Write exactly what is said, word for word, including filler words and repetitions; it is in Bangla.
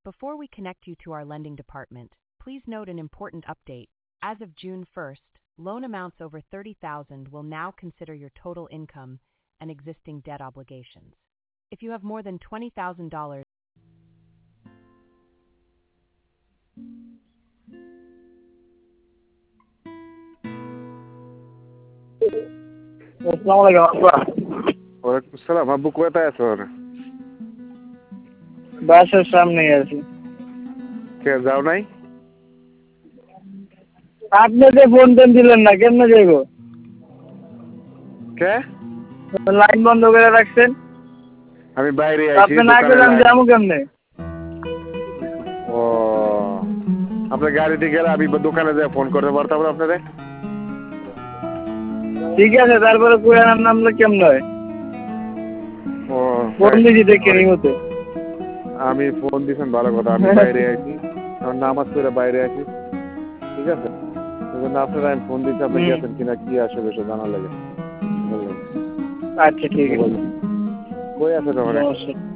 Before we connect you to our lending department, please note an important update. As of June first, loan amounts over thirty thousand dollars will now consider your total income and existing debt obligations. If you have more than twenty thousand dollars, আসসালামু আলাইকুম আব্বা। ওয়ালাইকুম আসসালাম। আব্বু কোথায় আছো? বাসার সামনেই আছি। কে যাও নাই? আপনি যে ফোন টোন দিলেন না, কেমনে যাইব? কে? লাইন বন্ধ করে রাখছেন। আমি বাইরে আছি। আপনি না গেলে আমি যাবো কেমনে? ও, আপনার গাড়িতে গেলে আমি দোকানে যাই ফোন করতে পারতাম না আপনারে। ঠিক আছে, তারপরে কুড়ার নামলে কেমন হয়? ও, ফোন দিছি দেখে নি মতো। আমি ফোন দিছেন ভালো কথা। আমি বাইরে আছি, আমার নামাজ পড়ে বাইরে আছি। ঠিক আছে, সেজন্য আপনারা আমি ফোন দিতে আপনি গেছেন কিনা কি আসবে সে জানার লাগে। আচ্ছা ঠিক আছে। কই আছে তোমার?